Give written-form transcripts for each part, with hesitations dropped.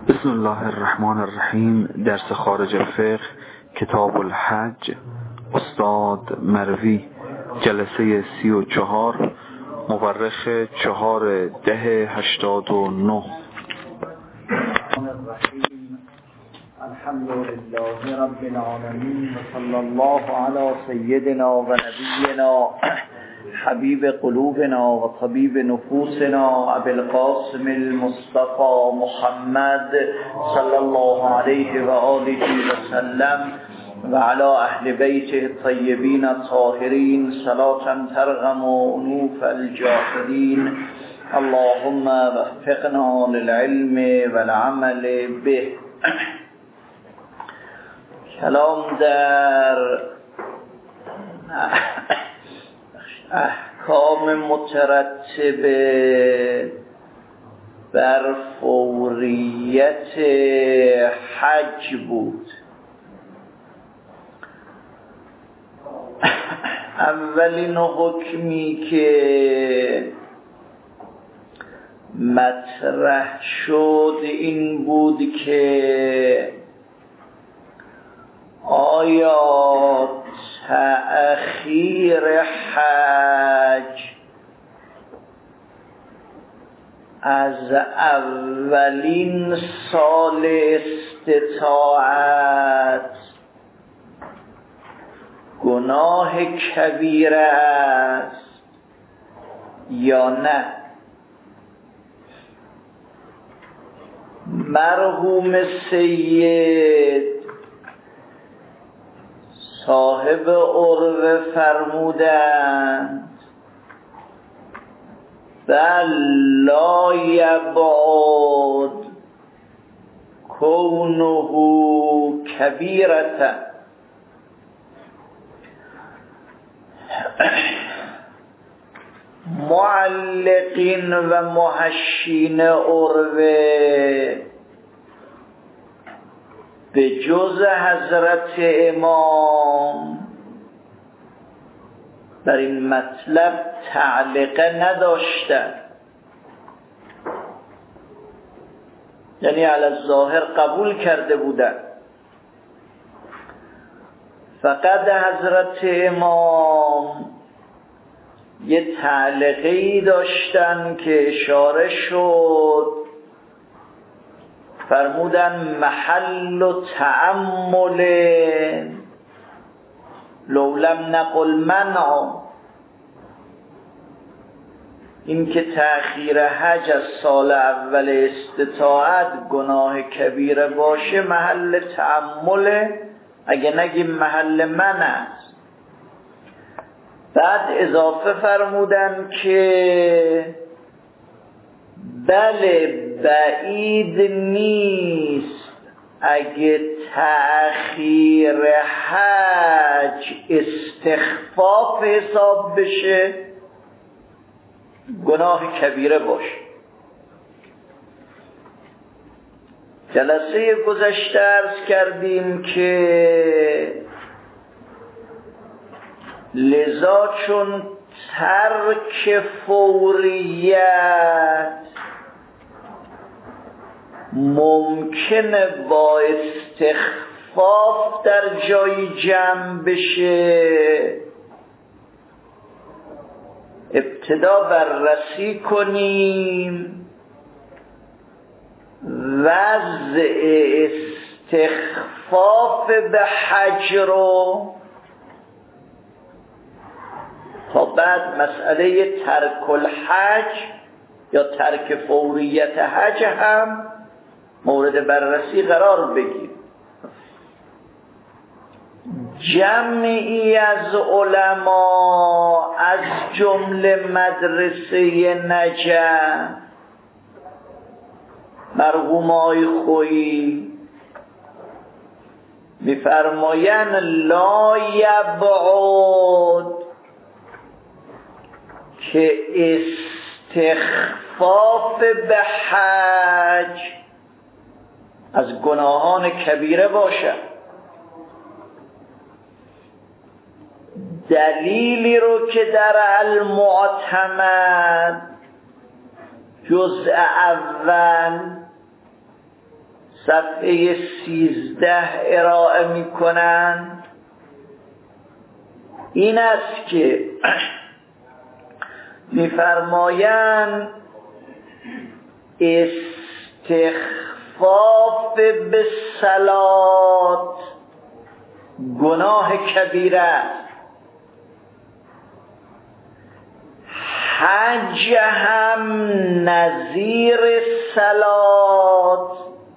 بسم الله الرحمن الرحیم. درس خارج الفقه، کتاب الحج، استاد مروی، جلسه 34، مورخ 4/10/89. الحمد لله رب العالمین و صلی الله علی سیدنا و نبینا حبیب قلوبنا و طبیب نفوسنا ابی القاسم المصطفى محمد صلی الله علیه و آله و سلم و علی اهل بیته الطیبین الطاهرین صلاة ترغم انوف الجاهدین. اللهم وفقنا للعلم والعمل به. کلام در احکام مترتب بر فوریت حج بود. اولین حکمی که مطرح شد این بود که آیا تأخیر حج از اولین سال استطاعت گناه کبیره است یا نه؟ مرحوم سید صاحب عروه فرمودند بل لا یبعد کونه کبیرة. معلقین و محشین عروه به جز حضرت امام بر این مطلب تعلقه نداشتند، یعنی علی الظاهر قبول کرده بودند. فقط حضرت امام یه تعلقه‌ای داشتن که اشاره شد، فرمودن محل و تأمل لولم نقل منع. این که تأخیر حج از سال اول استطاعت گناه کبیره باشه محل تأمل، اگه نگیم محل منع است. بعد اضافه فرمودن که بله بعید نیست اگه تأخیر حج استخفاف حساب بشه گناه کبیره باشه. جلسه گذشته عرض کردیم که لذا چون ترک فوریت ممکنه با استخفاف در جای جمع بشه، ابتدا بررسی کنیم وضع استخفاف به حج رو، تا بعد مسئله ترک الحج یا ترک فوریت حج هم مورد بررسی قرار بگیر. جمعی از علما از جمله مدرسه نجف مرحوم آقای خویی می‌فرمایند لا یبعد که استخفاف به حج از گناهان کبیره باشد. دلیلی رو که در المعتمد جزء اول صفحه 13 ارائه میکنند این است که میفرمایند استخفاف به صلات گناه کبیره است، حج هم نظیر صلات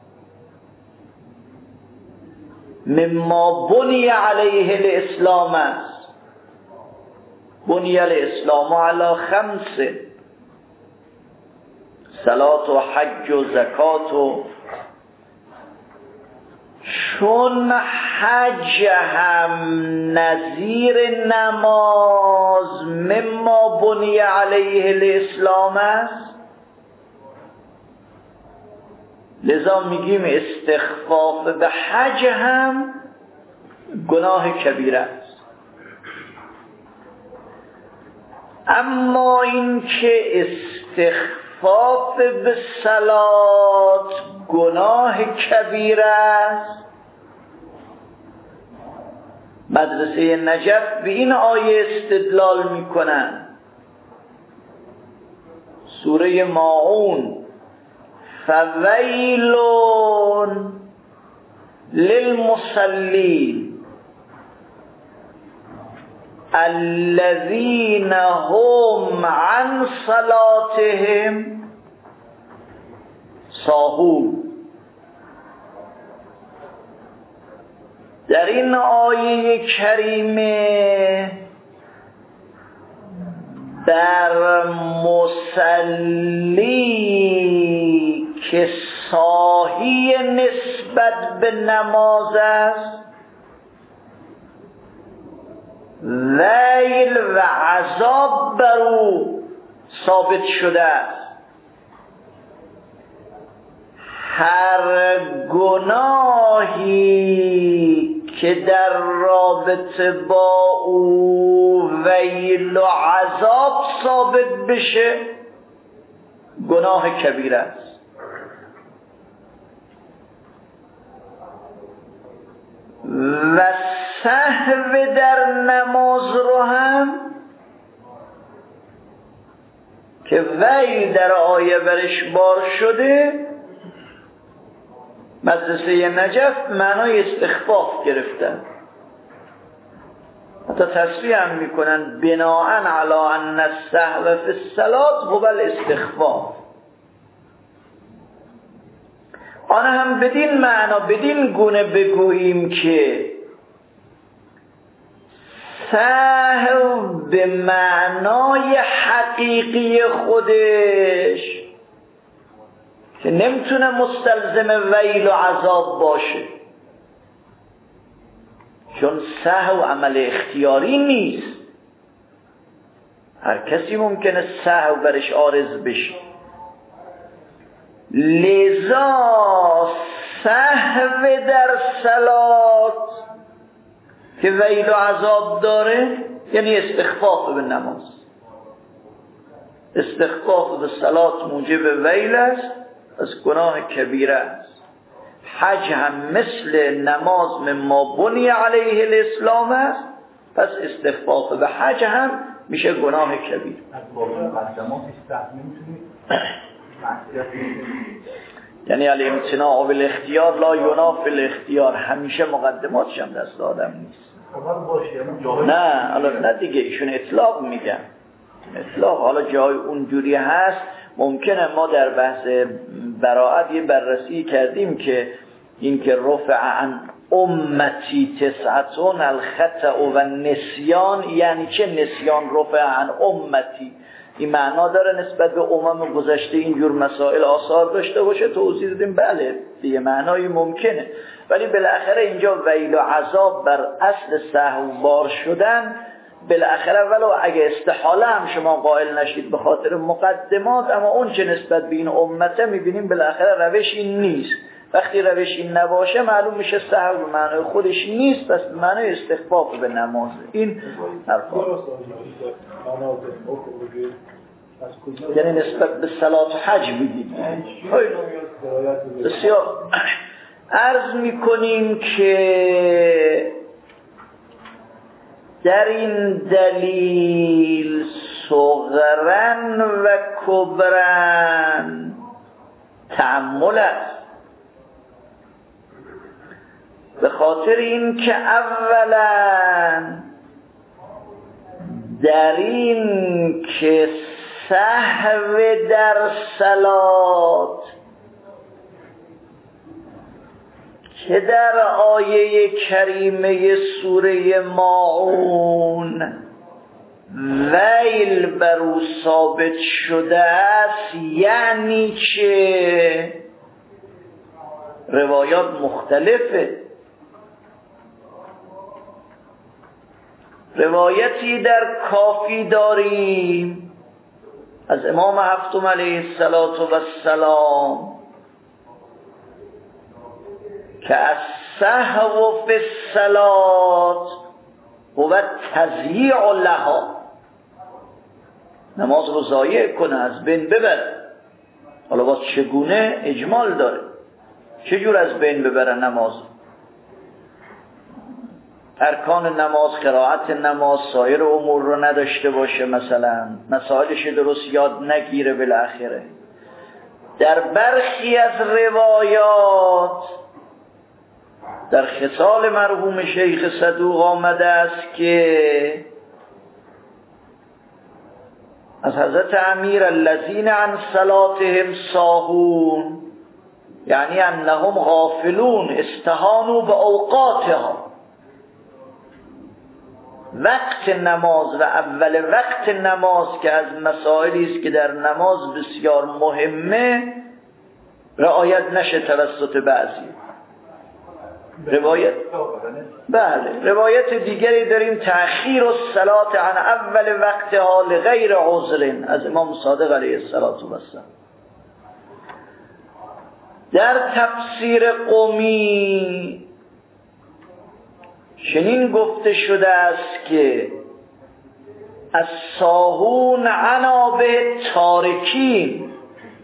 مما بنی علیه الاسلام است. بنی الاسلام علی 5 صلات و حج و زکات و چون حج هم نظیر نماز مما بنی علیه الاسلام است، لذا میگیم استخفاف به حج هم گناه کبیره است. اما این که استخفاف به صلات گناه کبیره است، مدرسه نجف به این آیه استدلال میکنن. سوره ماعون فویل للمصلین الذین هم عن صلاتهم ساهون. در این آیه کریمه در مصلی که ساهی نسبت به نماز است ویل و عذاب بر او ثابت شده است. هر گناهی که در رابطه با او ویل و عذاب ثابت بشه گناه کبیره است. و سهو در نماز رو هم که ویل در آیه برش بار شده مدرسه نجف معنای استخفاف گرفتن، حتی تصریح هم میکنن بناءً علی ان السهو فی الصلاة هو الاستخفاف. آن هم بدین معنا بدین گونه بگوییم که سهو به معنای حقیقی خودش که نمیتونه مستلزم ویل و عذاب باشه، چون سهو عمل اختیاری نیست، هر کسی ممکنه سهو برش عارض بشه. لذا سهو در صلات که ویل و عذاب داره یعنی استخفاف به نماز. استخفاف به صلات موجب ویل است، از گناه کبیره است. حج هم مثل نماز مما بنی علیه الاسلام است، پس استخفاف به حج هم میشه گناه کبیر. یعنی الامتناع بالاختیار لا ینافی الاختیار، همیشه مقدماتش هم دست آدم نیست. نه حالا نه دیگه، ایشون اطلاق میگن، اطلاق. حالا جای اونجوری هست ممکنه ما در بحث براءت یه بررسی کردیم که این که رفع عن امتی تسعتون الخطأ و نسیان، یعنی چه نسیان رفع عن امتی؟ این معنا داره نسبت به امم گذشته اینجور مسائل آثار داشته باشه؟ توضیح دادیم بله دیگه معنایی ممکنه، ولی بالاخره اینجا ویل و عذاب بر اصل سهو بار شدن بالاخره ولو اگه استحاله هم شما قائل نشید به خاطر مقدمات، اما اون چه نسبت به این امته میبینیم بالاخره روش این نیست. وقتی روش این نباشه معلوم میشه سهو به معنای خودش نیست، پس به معنای استخفاف به نماز. این حرفا یعنی نسبت به صلات حج میدید. بسیار عرض میکنیم که در این دلیل صغرن و کبرن تأمل است، به خاطر این که اولا در این که سهو در صلات که در آیه کریمه سوره ماعون ویل بر او ثابت شده است، یعنی که روایات مختلفه. روایتی در کافی داریم از امام هفتم علیه السلام که از سهو فی الصلاة و تضییع لها، نماز رو ضایع کنه، از بین ببره. حالا باز چگونه اجمال داره، چجور از بین ببره نماز؟ ارکان نماز، قرائت نماز، سایر امور رو نداشته باشه، مثلا مسائلش درست یاد نگیره، بالاخره در برخی از روایات در خصال مرحوم شیخ صدوق آمده است که از حضرت امیر الذین عن صلاتهم ساهون، یعنی انهم غافلون استهانوا به اوقاتها، وقت نماز و اول وقت نماز که از مسائلی است که در نماز بسیار مهمه رعایت نشه توسط بعضی. روایت دیگری داریم تأخیر الصلاة عن اول وقتها لغیر عذر از امام صادق علیه السلام. در تفسیر قمی چنین گفته شده است که الساهون عنابه تارکین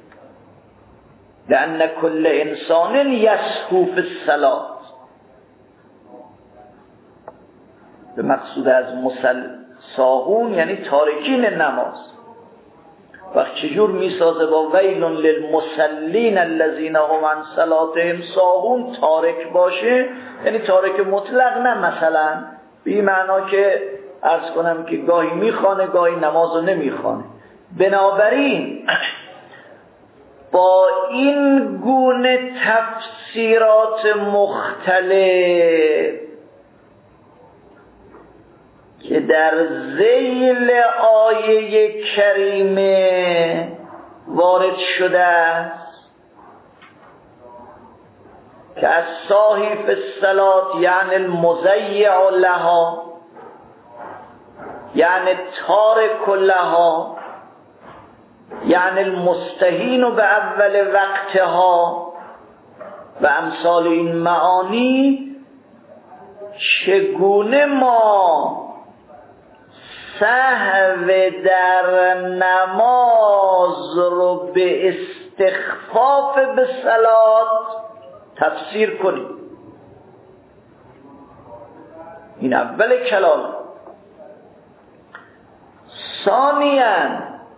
لأن كل انسان یسهو فی الصلاة. به مقصود از ساهون یعنی تارکین نماز. وقت چجور میسازه با ویل للمصلین الذین هم عن صلاتهم ساهون تارک باشه، یعنی تارک مطلق، نه مثلا به این معنا که عرض کنم که گاهی میخوانه گاهی نماز رو نمیخوانه. بنابراین با این گونه تفسیرات مختلف که در ذیل آیه کریمه وارد شده است که از ساهی فی الصلاة یعنی المضیع لها، یعنی تارک لها، یعنی المستهین به اول وقتها و امثال این معانی، چگونه ما سهو در نماز رو به استخفاف به صلات تفسیر کنیم. این اول کلام. ثانیاً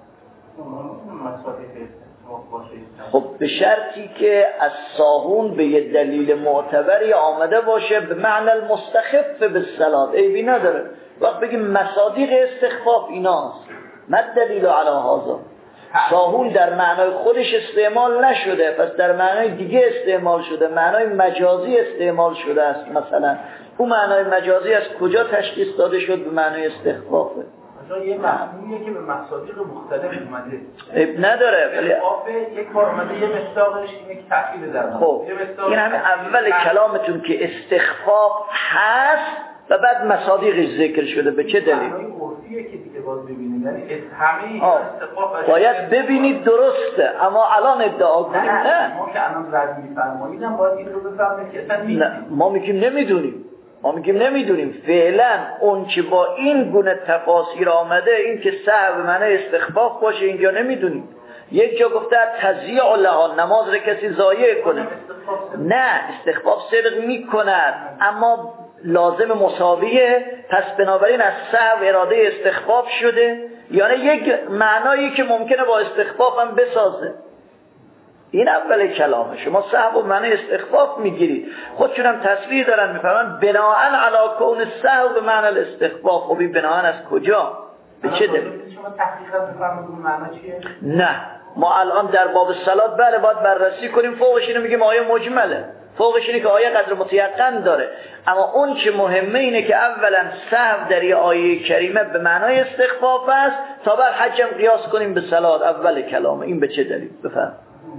خب به شرطی که از ساهون به یه دلیل معتبری آمده باشه به معنی المستخف به صلات، عیبی نداره. وقت بگیم مصادیق استخفاف ایناست، ما دلیل علی هذا. ساهون در معنای خودش استعمال نشده، پس در معنای دیگه استعمال شده، معنای مجازی استعمال شده است. مثلا اون معنای مجازی از کجا تشخیص داده شد به معنای استخفافه؟ یه مفهومیه که به مصادیق مختلف اومده، عیب نداره، ولی یک بار اومده یه مصداقش اینه که تأخیر در خب این همین اول کلامتون که استخفاف هست و بعد مصادیقش ذکر شده. به چه دلیل؟ معنای عرفیه که دیگه باز ببینید، یعنی همه استخفاف باید ببینید درسته، اما الان ادعا کنیم نه. ما که الان رد می‌فرمایید هم باید این رو بفهمید که اصلا نه، ما میگیم نمیدونیم. فعلا اون که با این گونه تفاسیر آمده، این که سهو معنی استخفاف باشه اینجا نمیدونیم. یک جا گفته تضییع لها، نماز رو کسی ضایع کنه. نه، استخفاف صدق میکند اما لازم مساویه، پس بنابراین از سهو اراده استخفاف شده، یعنی یک معنایی که ممکنه با استخفاف هم بسازه. این اول کلامه. شما سهو و معنی استخفاف میگیرید، خودشون هم تصریح دارن میفرمان بناءً علی کون سهو به معنی الاستخفاف. خب این بناءً از کجا؟ به چه دلیل؟ شما تحقیقات میفرمایید اون معنی چیه؟ نه، ما الان در باب صلات بله باید بررسی کنیم، فوقش اینو میگیم آیه مجمله، فوقش اینه که آیه قدر متیقن داره، اما اون چه مهمه اینه که اولا سهو در آیه کریمه به معنای استخفاف است تا بعد حجم قیاس کنیم به صلات. اول کلامه. این به چه دلیل؟ بفهم.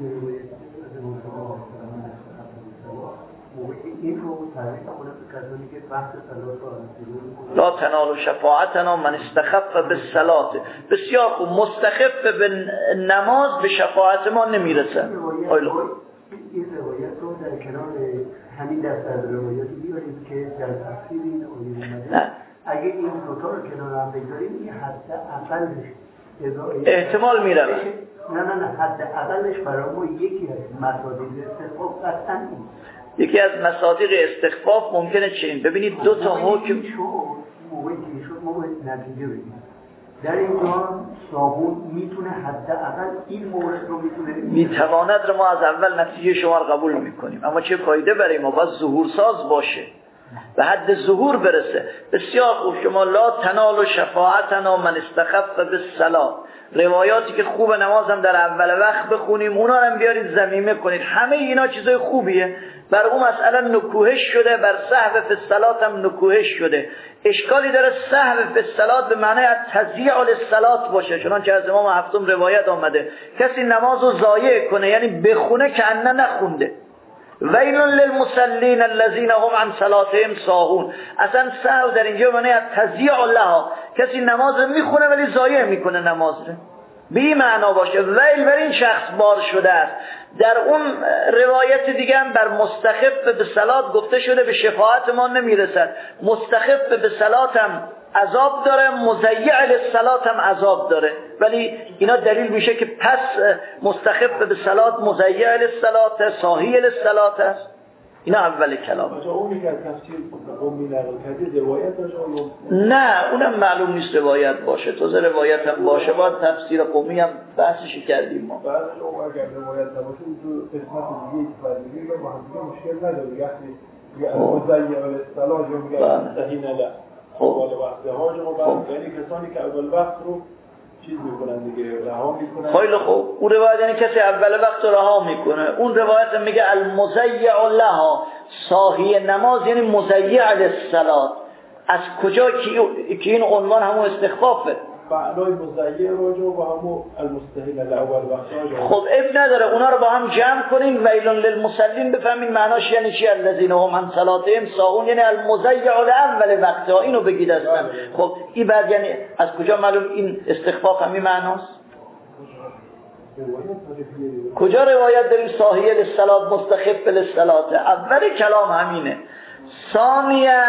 لا تنالوا شفاعتنا من استخف بالصلاة. بسیار خوب، مستخف به نماز به شفاعت ما نمیرسه. این روایت رو در کنار همین دست از روایاتی بیاریم که در تفسیر این آیه اومده. اگه این دوتا رو کنار هم بگذاریم این حد اقلش احتمال میره. نه حد اقلش برای ما یکی از مصادیق استخفاف قطعاً این. یکی از مصادیق استخفاف ممکنه چین. ببینید دو تا حکم موقعی که شد ما باید نتیجه بگیم. در اینجا صابون میتونه حداقل این مورد رو میتواند رو ما از اول نتیجه شما رو قبول میکنیم، اما چه فایده برای ما؟ باید ظهور ساز باشه، به حد ظهور برسه. بسیار خوب، شما لا تنالوا شفاعتنا من استخف بالصلاة، روایاتی که خوب نماز هم در اول وقت بخونیم اونا رو هم بیارید ضمیمه کنید. همه اینا چیزای خوبیه. بر اون مسئله نکوهش شده، بر سهو فی الصلاة هم نکوهش شده. اشکالی داره سهو فی الصلاة به معنی تضییع للصلاة باشه، چنانچه از امام هفتم روایت آمده کسی نمازو ضایع کنه یعنی بخونه که انه نخونده. ویل للمصلین الذین هم عن صلاتهم ساهون. اصلا سهو در اینجا معنی تضییع لها، کسی نماز میخونه ولی ضایع میکنه نماز رو، به این معنا باشه. ویل بر این شخص بار شده است. در اون روایت دیگه هم بر مستخف به صلات گفته شده به شفاعت ما نمیرسد. مستخف به صلات هم عذاب داره، مضیع للصلات هم عذاب داره، ولی اینا دلیل میشه که پس مستخف به صلات مضیع للصلات، ساهی للصلات است. اینا اول کلام. اونی که از تفسیر قومی نقل کردی روایت باشه؟ نه، اونم معلوم نیست روایت باشه. تازه روایت هم باشه باید تفسیر قومی هم بحثش کردیم ما. بعد شما اگر روایت نباشه تو قسمت دیگه فرضی با هم دیگه مشکل نداره. وقتی مضیع للصلات یا میگن صحیح نه. اول وقت ها شما بعد یعنی کسانی که اول وقت رو چیز میکنن دیگه، رها میکنن. خیلی خوب، اون روایت یعنی کسی اول وقت رو رها میکنه. اون روایت میگه المضیع لها، ساهی نماز یعنی مضیع للصلات. از کجا که این عنوان همون استخفافه؟ معنای مضیع راجع و همون المستحیل الاول وقت. خب اب نداره، اونا رو با هم جمع کنین. ویل للمصلین بفهمین معناش یعنی چی؟ الذین هم عن صلاتهم ساهون، یعنی المضیع الاول وقت. اینو بگید اصلا. خب این بعد یعنی از کجا معلوم این استخفاف همین معناست؟ کجا روایت داریم ساهی للصلات مستخف للصلات؟ اول کلام همینه. ثانیاً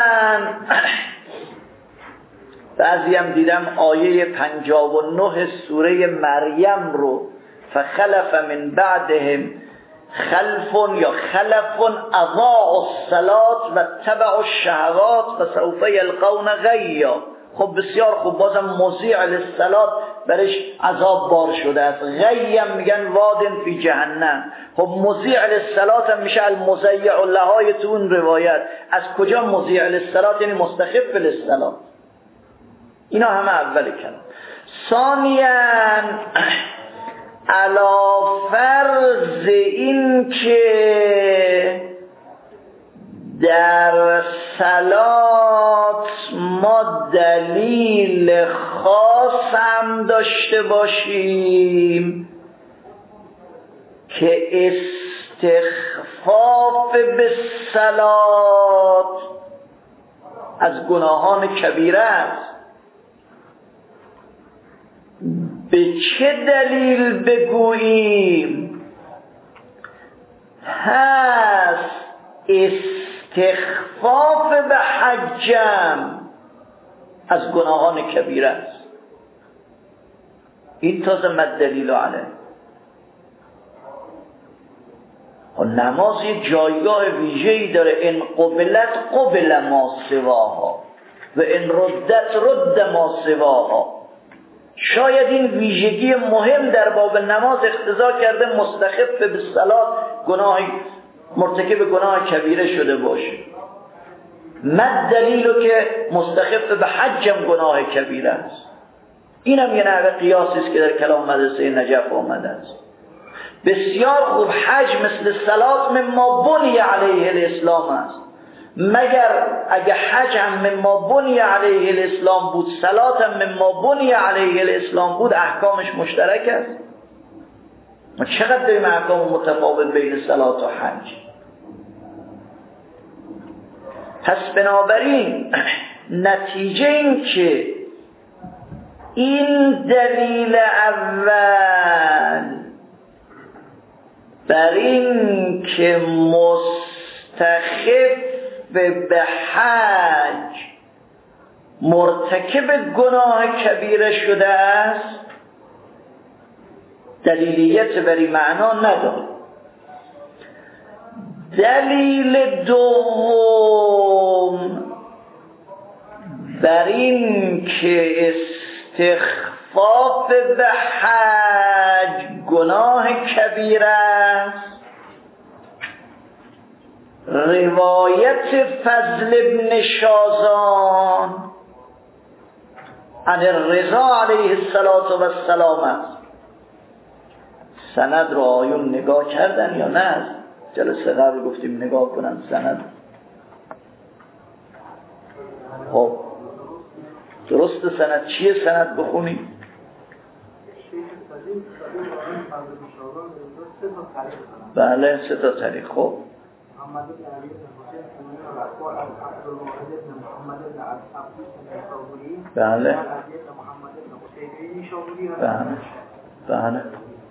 بعضی هم دیدم آیه 59 سوره مریم رو فخلف من بعدهم خلف یا خلف اضاعوا الصلاة و تبعوا الشهوات فسوف یلقون غیا. خب بسیار خوب، بازم مضیع للصلاة برش عذاب بار شده است. غیم میگن وادن فی جهنم. خب مضیع للصلاة هم میشه المضیع لهای تو اون روایت. از کجا مضیع للصلاة؟ یعنی مستخف للصلاة. اینا همه اول کلام. ثانیاً علا فرض این که در صلات ما دلیل خاص هم داشته باشیم که استخفاف به صلات از گناهان کبیره است، به چه دلیل بگوییم هست استخفاف به حجم از گناهان کبیره است؟ این تازه مد دلیل علیه. نماز یه جایگاه ویژه‌ای داره. ان قبلت قبل ما سواها و ان ردت رد ما سواها. شاید این ویژگی مهم در باب نماز اقتضا کرده مستخف به صلات مرتکب گناه کبیره شده باشه. مد دلیلو که مستخف به حجم گناه کبیره است. اینم یه نوع قیاسی است که در کلام مدرسه نجف آمده است. بسیار خوب. حج مثل صلات مما بنی علیه الاسلام است، مگر اگه حج هم مما بنی علیه الاسلام بود، صلات هم مما بنی علیه الاسلام بود، احکامش مشترک است. ما چقدر داریم احکام متفاوت بین صلات و حج؟ پس بنابراین نتیجه این که این دلیل اول بر این که مستخف به حج مرتکب گناه کبیره شده است، دلیلیت بر این معنا نداره. دلیل دوم بر این که استخفاف به حج گناه کبیره است، روایت فضل ابن شازان عن الرضا علیه السلام است. سند رو آیون نگاه کردن یا نه؟ جلسه قبل گفتیم نگاه کنن سند. خب درست سند چیه؟ سند بخونیم. بله 3 تا طریق. خب محمد بن علی بن حسین سنی الاخبار از عبدالواحد بن محمد بن عبدوس نیسابوری، بله از محمد بن حسین نیسابوری، بله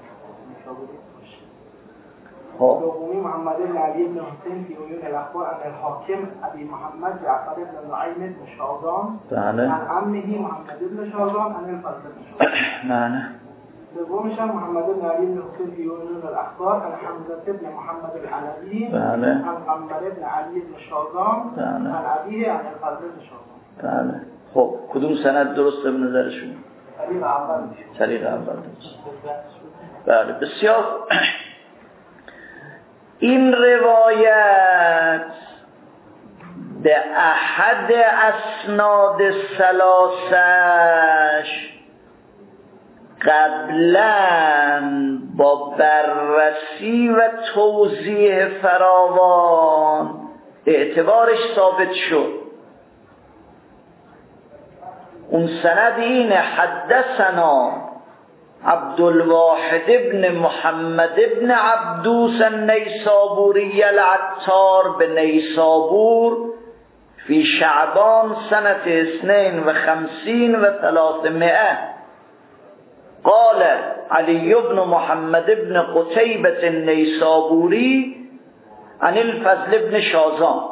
خب دومی محمد بن علی بن حسین فی عیون الاخبار از الحاکم ابی محمد جعفر بن نعیم بن شازان، بله عن عمه محمد بن شازان عن الفضل بن شازان. بله دومش محمد بن علی بن حسین فی عیون الاخبار عن حمزه بن محمد العلوی، بله عن عمر بن علی بن شازان، بله عن ابیه عن الفضل بن شازان. بله خب کدوم سند درسته به نظرشون؟ طریق اول. بله بسیار. این روایت به احد اسناد ثلاثش قبلا با بررسی و توضیح فراوان اعتبارش ثابت شد. اون سند اینه: حدثنا عبدالواحد بن محمد بن عبدوس النیسابوری العطار به نیسابور فی شعبان سنة 52 و 300. قال علی بن محمد بن قتیبة النیسابوری عن الفضل بن شازان.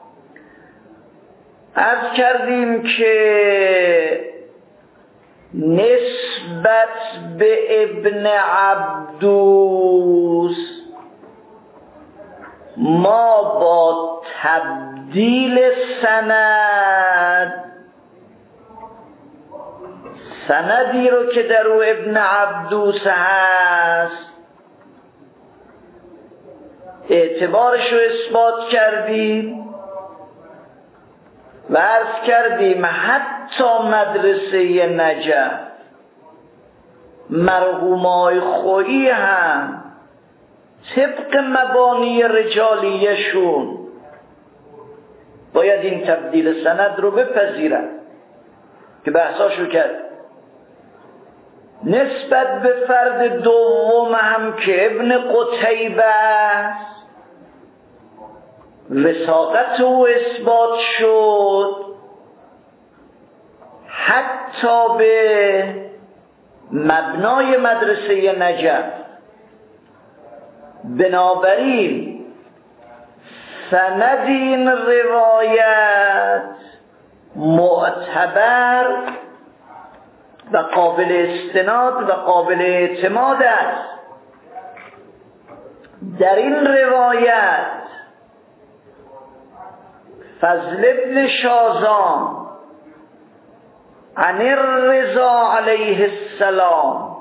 عرض کردیم که نسبت به ابن عبدوس ما با تبدیل سندی رو که در او ابن عبدوس هست اعتبارش رو اثبات کردیم و عرض کردیم حتی مدرسه نجف مرحومای خویی هم طبق مبانی رجالیشون باید این تبدیل سند رو بپذیرن که بحثاشو کرد. نسبت به فرد دوم هم که ابن قتیبه است وثاقت او اثبات شد حتی به مبنای مدرسه نجف. بنابراین سند این روایت معتبر و قابل استناد و قابل اعتماد است. در این روایت فضل ابن شازان عن الرضا علیه السلام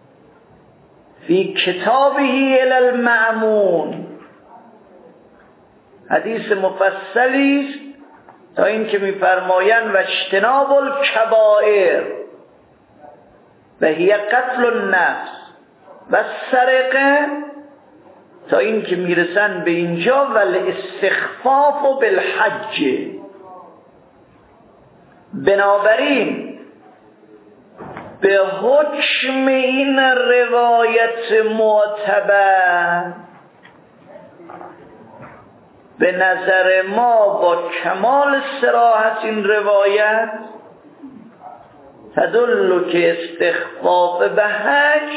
فی کتابه الی المأمون، حدیث مفصلی است تا این که می‌فرمایند و اجتناب الکبائر و هی قتل النفس و سرقه، تا این که میرسن به اینجا ول استخفاف بالحج. بنابراین به حکم این روایت معتبر به نظر ما با کمال صراحت این روایت تدل که استخفاف به حج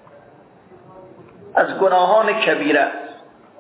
از گناهان کبیره است.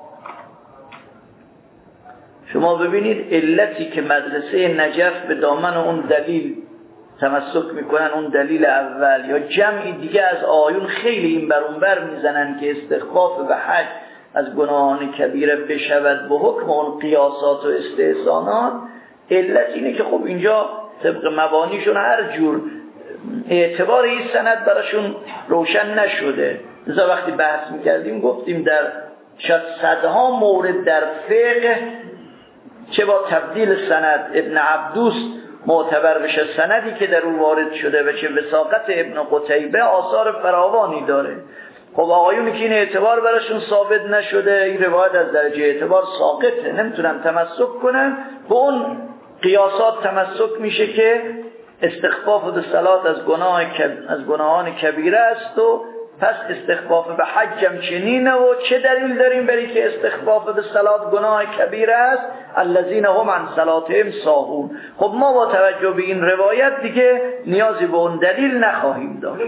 شما ببینید علتی که مدرسه نجف به دامن اون دلیل تمسک میکنن، اون دلیل اول، یا جمعی دیگه از آیون خیلی این بر اون بر میزنن که استخفاف به حج از گناهان کبیره بشود به حکم اون قیاسات و استحسانات، علت اینه که خب اینجا طبق مبانیشون هر جور اعتبار این سند براشون روشن نشده. لذا وقتی بحث میکردیم گفتیم در شاید صدها مورد در فقه چه با تبدیل سند ابن عبدوس معتبر بشه سندی که در اون وارد شده و چه وثاقت ابن قتیبه آثار فراوانی داره. خب آقایونی که این اعتبار براشون ثابت نشده، این روایت از درجه اعتبار ساقطه، نمیتونن تمسک کنن، به اون قیاسات تمسک میشه که استخفاف به صلات از گناهان کبیره است و پس استخفاف به حجم چنینه. و چه دلیل داریم برای که استخفاف به صلات گناه کبیره است؟ الذین هم عن صلاتهم ساهون. خب ما با توجه به این روایت دیگه نیازی به اون دلیل نخواهیم داشت.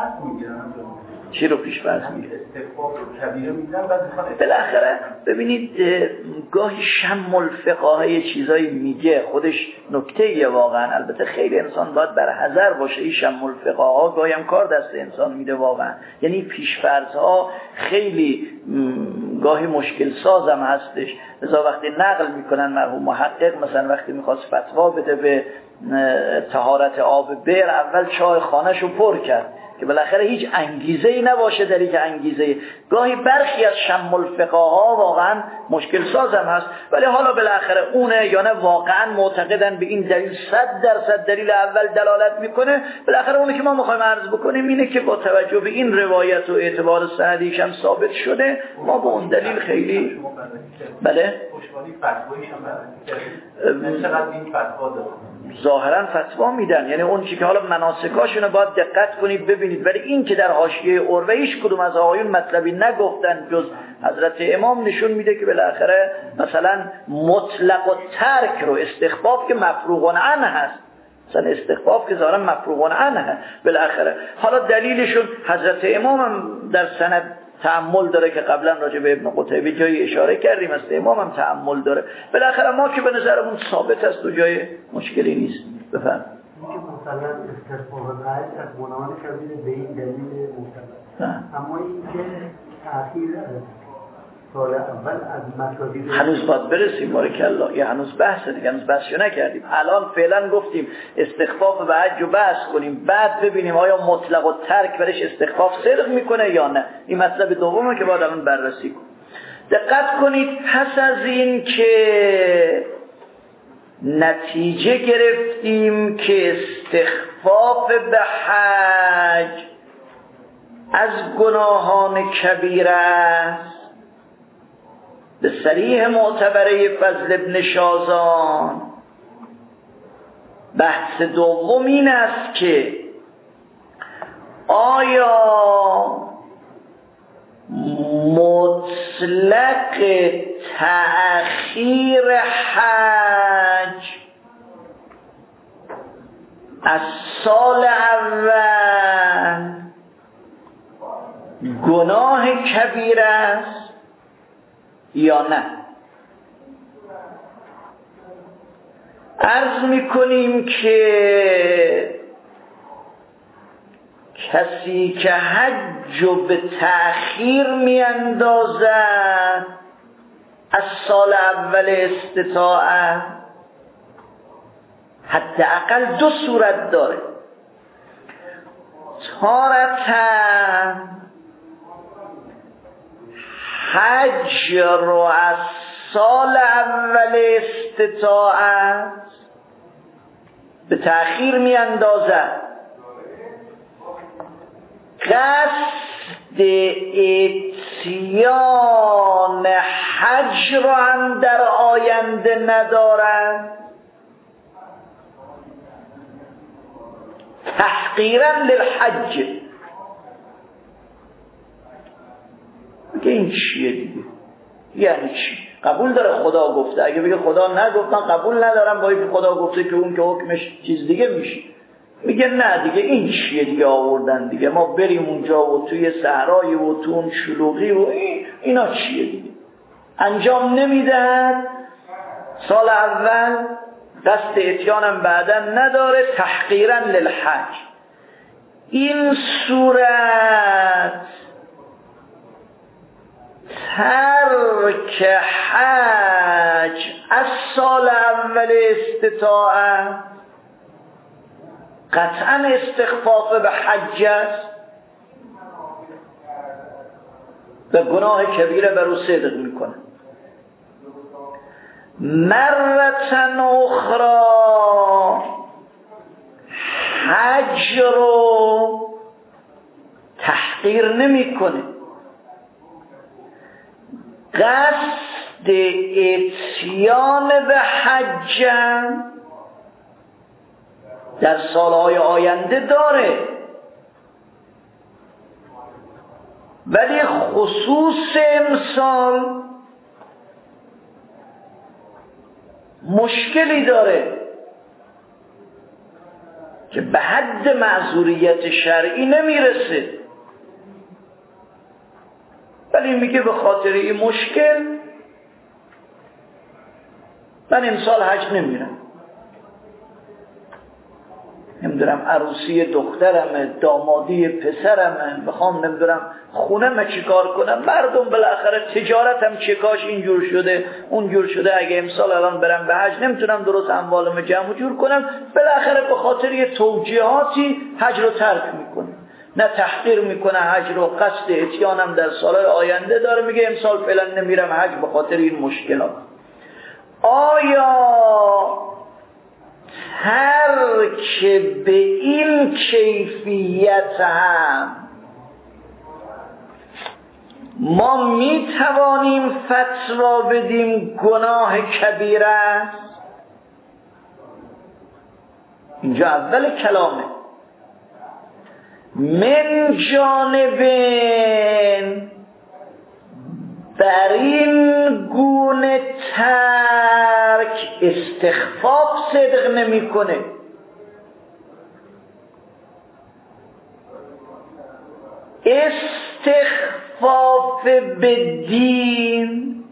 چی رو پیش فرض میگیره؟ استخفاف کبیره میگن بعد بالاخره ببینید گاهی شم الفقاهه چیزایی میگه خودش نکته‌ایه واقعا. البته خیلی انسان باید بر حذر باشه، این شم الفقاهه گاهی هم کار دست انسان میده واقعا. یعنی پیش‌فرض‌ها خیلی گاهی مشکل سازم هستش. لذا وقتی نقل میکنن مرحوم محقق مثلا وقتی میخواست فتوا بده به طهارت آب بئر، اول چاه خانه‌شو پر کرد که بالاخره هیچ انگیزه‌ای نباشه در این انگیزه. گاهی برخی از شم الفقاها واقعا مشکل سازم هست، ولی حالا بالاخره اونه یا نه واقعا معتقدن به این دلیل 100% دلیل اول دلالت میکنه. بالاخره اونه که ما میخوایم عرض بکنیم اینه که با توجه به این روایت و اعتبار سندیش هم ثابت شده، ما با اون دلیل خیلی بله ظاهرا فتوا میدن، یعنی اون چی که حالا مناسکاشونو باید دقت کنید ببینید، ولی این که در حاشیه عروه هیچ کدوم از آقایون مطلبی نگفتن جز حضرت امام نشون میده که بالاخره مثلا مطلق و ترک رو، استخفاف که مفروغ عنه هست، مثلا استخفاف که ظاهرا مفروغ عنه هست بالاخره. حالا دلیلشون حضرت امام هم در سند تأمل داره که قبلا راجع به ابن قتیبه جایی اشاره کردیم، از امام هم تأمل داره. بالاخره ما که به نظرمون ثابت است و جای مشکلی نیست. بفرمایید. اینکه مثلا استخفاف حج از گناهان کبیره به این دلیل معتبر، اما اینکه تأخیر سال اول از مطالب هنوز باید برسیم بارک الله، یه هنوز بحث دیگه، هنوز بحثشو نکردیم. الان فعلا گفتیم استخفاف به حج رو بحث کنیم، بعد ببینیم آیا مطلق و ترک برش استخفاف صدق میکنه یا نه. این مطلب دومه که باید الان بررسی کنیم. دقت کنید، پس از این که نتیجه گرفتیم که استخفاف به حج از گناهان کبیره است، به صریح معتبره فضل ابن شازان، بحث دوم این است که آیا مطلق تأخیر حج از سال اول گناه کبیره است یا نه؟ عرض میکنیم که کسی که حج به تأخیر میاندازد از سال اول استطاعت، حداقل دو صورت داره. تارتا حج رو از سال اول استطاعت به تأخیر میاندازد، قصد اتیان حج رو هم در آینده ندارد، تحقیرا للحج. میگه این چیه دیگه؟ یعنی چی؟ قبول داره خدا گفته، اگه بگه خدا نگفت من قبول ندارم با اینکه خدا گفته که اون که حکمش چیز دیگه میشه. میگه نه دیگه این چیه دیگه آوردن دیگه، ما بریم اونجا و توی صحرای و تو اون شلوغی و اینا چیه دیگه، انجام نمیدهد. سال اول دست اتیانم بعدا نداره، تحقیرا للحج. این صورت ترک حج از سال اول استطاعت قطعا استخفاف به حج است و گناه کبیره بر او صدق میکنه. مرتن اخرى حج رو تحقیر نمیکنه، قصد اتیان به حج در سالهای آینده داره، ولی خصوص امسال مشکلی داره که به حد معذوریت شرعی نمیرسه، ولی میگه به خاطر این مشکل من امسال حج نمیرم. نمیدونم عروسی دخترمه، دامادی پسرمه، بخوام نمیدونم خونم چیکار کنم، مردم بالاخره تجارتم چکاش اینجور شده اونجور شده، اگه امسال الان برم به حج نمیتونم درست اموالم جمع جور کنم، بالاخره به خاطر یه توجیهاتی حج رو ترک میکنه. نه تحقیر میکنه حج رو، قصد اتیانم در سالهای آینده داره، میگه امسال فعلا نمیرم حج به خاطر این مشکلات. آیا ترک به این کیفیت هم ما میتوانیم فتوا بدیم گناه کبیره است؟ اینجا اول کلامه. من جانبین بر این گونه ترک استخفاف صدق نمی کنه، استخفاف به دین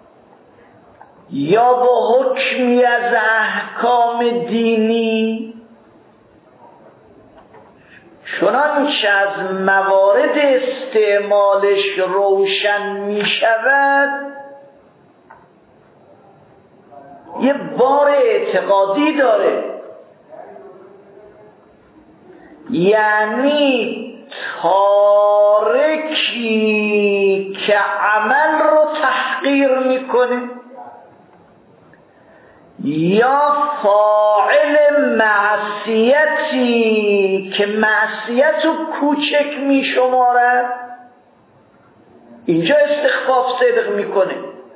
یا به حکمی از احکام دینی چنانچه از موارد استعمالش روشن می شود یه بار اعتقادی داره، یعنی تارکی که عمل رو تحقیر میکنه یا فاعل معصیتی که معصیت رو کوچک میشمارد، اینجا استخفاف صدق میکنه.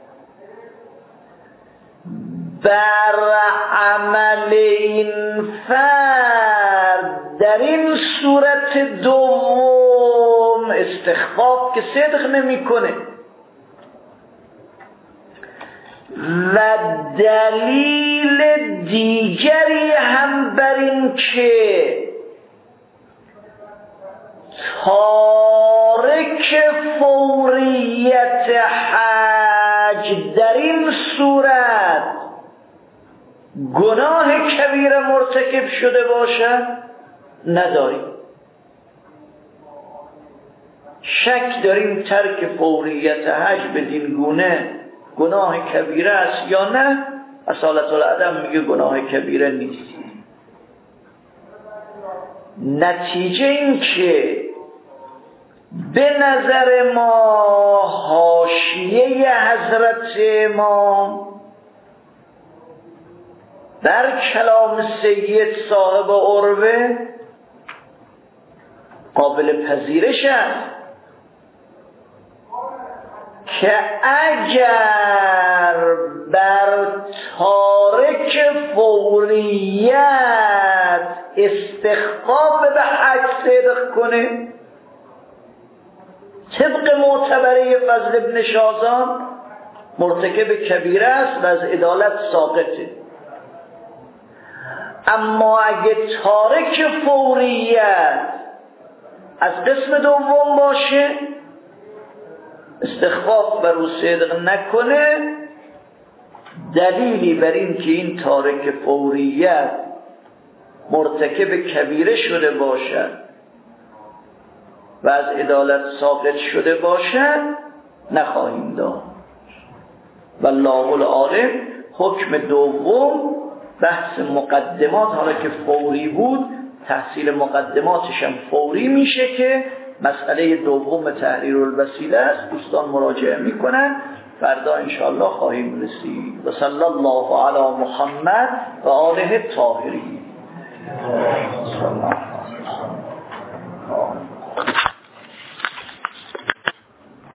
بر عمل این فرد در این صورت دوم استخفاف که صدق نمیکنه. و دلیل دیگری هم بر این که تارک فوریت حج در این صورت گناه کبیره مرتکب شده باشد نداریم. شک داریم ترک فوریت حج بدین گونه گناه کبیره است یا نه؟ اصالت العدم میگه گناه کبیره نیست. نتیجه این که به نظر ما حاشیه حضرت امام در کلام سید صاحب عروه قابل پذیرش است که اگر بر تارک فوریت استخفاف به حج صدق کنه، طبق معتبره فضل ابن شازان مرتکب کبیره است و از عدالت ساقطه. اما اگه تارک فوریت از قسم دوم باشه، استخفاف بر او صدق نکنه، دلیلی بر این که این تارک فوریت مرتکب کبیره شده باشد و از عدالت ساقط شده باشد نخواهیم داد. والله العالم. حکم دوم بحث مقدمات، حالا که فوری بود تحصیل مقدماتش هم فوری میشه که مسئله دوم تحریر الوسیله است. دوستان مراجعه میکنن، فردا انشاءالله خواهیم رسید. و صلی الله علی محمد و آله الطاهرین.